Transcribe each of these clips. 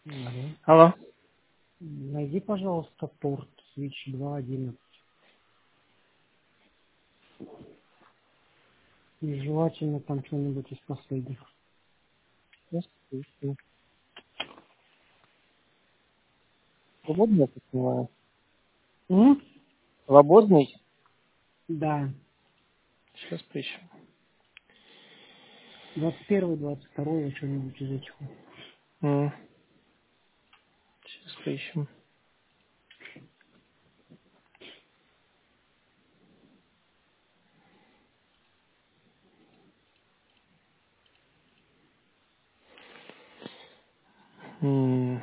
Алло. Алло. Найди, пожалуйста, порт Switch 2.11. И желательно там что-нибудь из последних. Сейчас поищу. Свободный, я так понимаю? М? Свободный? Да. Сейчас поищу. 21, 22, что-нибудь из этих. М, Сейчас поищу. М,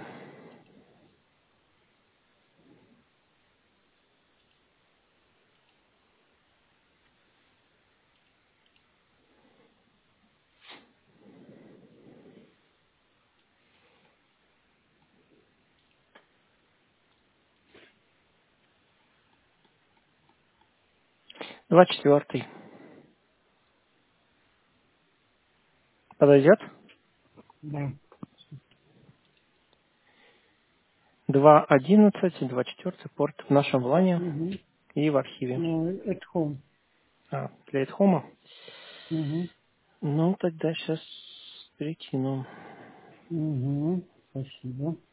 24. Подойдет? Да. 2.11 и 24 порт в нашем плане Угу. и в архиве. Ну, at home. Для Эдхома? Угу. Ну, тогда сейчас перекину. Угу. Спасибо.